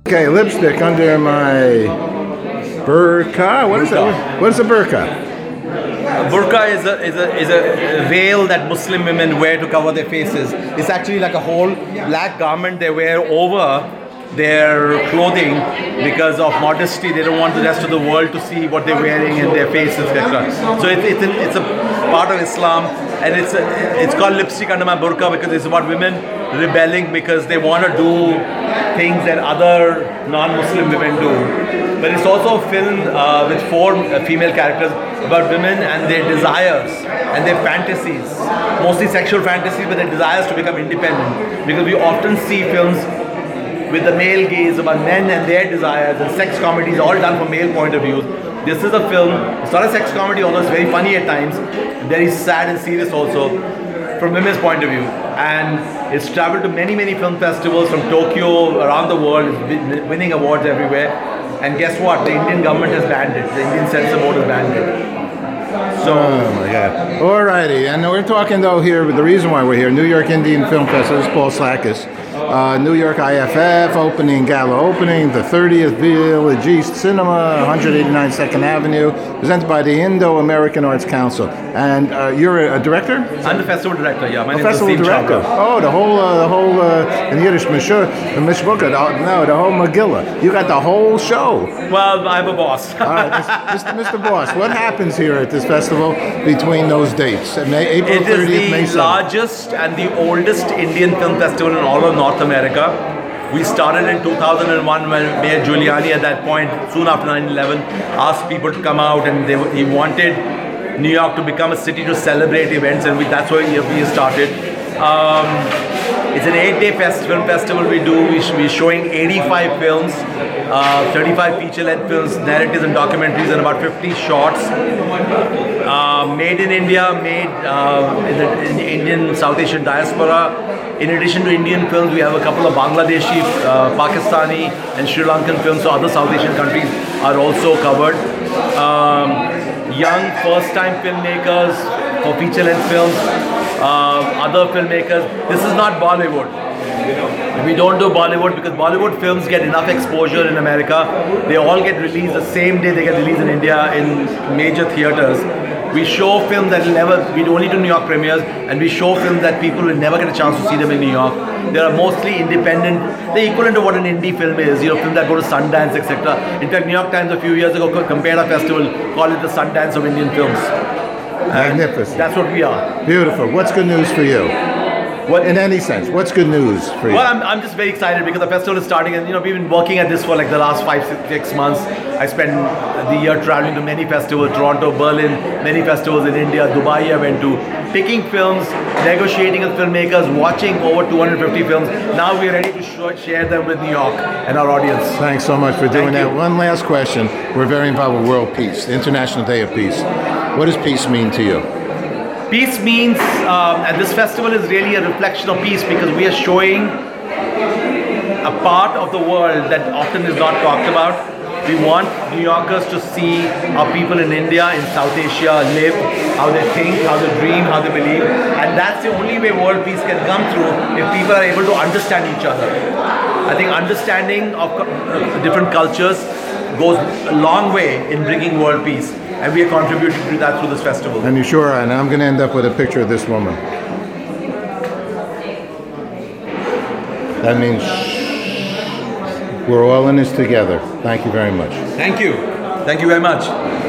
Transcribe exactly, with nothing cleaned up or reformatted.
Okay, lipstick under my burqa. What is that? What is a burqa? Burqa is a, is a is a veil that Muslim women wear to cover their faces. It's actually like a whole black garment they wear over their clothing because of modesty. They don't want the rest of the world to see what they're wearing in their faces, et cetera. So it, it's, a, it's a part of Islam, and it's a, it's called lipstick under my burqa because it's about women rebelling because they want to do things that other non-Muslim women do. But it's also a film uh, with four uh, female characters about women and their desires and their fantasies, mostly sexual fantasies, but their desires to become independent. Because we often see films with the male gaze about men and their desires, and sex comedies all done from male point of view. This is a film, it's not a sex comedy, although it's very funny at times, very sad and serious also, from women's point of view. And it's traveled to many, many film festivals from Tokyo, around the world, it's winning awards everywhere. And guess what? The Indian government has banned it. The Indian Censor Board has banned it. So, oh my God. Alrighty, and we're talking though here, the reason why we're here, New York Indian Film Festival, this is Paul Slakis. Uh, New York I F F opening, gala opening, the thirtieth Village East Cinema, one eighty-nine second Avenue, presented by the Indo-American Arts Council. And uh, you're a, a director? I'm the festival director, yeah. My a name festival is director. Chandra. Oh, the whole, uh, the whole, uh, in Yiddish, Mishur, Mishbuka, no, the whole Megillah. You got the whole show. Well, I'm a boss. All right, Mister Mister Boss, what happens here at this festival between those dates? May, April thirtieth, May It is the seventh. largest and the oldest Indian film festival in all of North America. We started in two thousand one when Mayor Giuliani at that point, soon after nine eleven, asked people to come out, and they, he wanted New York to become a city to celebrate events, and we, that's why we started. Um, it's an eight-day fest, film festival we do. We sh- we're showing eighty-five films, uh, thirty-five feature-length films, narratives and documentaries, and about fifty shorts. Uh, made in India, made uh, in the in Indian South Asian diaspora. In addition to Indian films, we have a couple of Bangladeshi, uh, Pakistani and Sri Lankan films, so other South Asian countries are also covered. Um, young first-time filmmakers for feature-length films, uh, other filmmakers. This is not Bollywood. We don't do Bollywood because Bollywood films get enough exposure in America. They all get released the same day they get released in India in major theaters. We show films that will never, we only do New York premieres, and we show films that people will never get a chance to see them in New York. They are mostly independent, the equivalent of what an indie film is, you know, films that go to Sundance, et cetera. In fact, New York Times a few years ago compared our festival, called it the Sundance of Indian films. Magnificent. That's what we are. Beautiful. What's good news for you? What, in any sense, what's good news for you? Well, I'm, I'm just very excited because the festival is starting, and you know we've been working at this for like the last five, six, six months. I spent the year traveling to many festivals, Toronto, Berlin, many festivals in India, Dubai I went to, picking films, negotiating with filmmakers, watching over two hundred fifty films. Now we're ready to show, share them with New York and our audience. Thanks so much for doing Thank that. you. One last question. We're very involved with World Peace, the International Day of Peace. What does peace mean to you? Peace means, um, and this festival is really a reflection of peace because we are showing a part of the world that often is not talked about. We want New Yorkers to see how people in India, in South Asia live, how they think, how they dream, how they believe. And that's the only way world peace can come through if people are able to understand each other. I think understanding of uh, different cultures goes a long way in bringing world peace. And we are contributing to that through this festival. And you sure are. And I'm going to end up with a picture of this woman. That means we're all in this together. Thank you very much. Thank you. Thank you very much.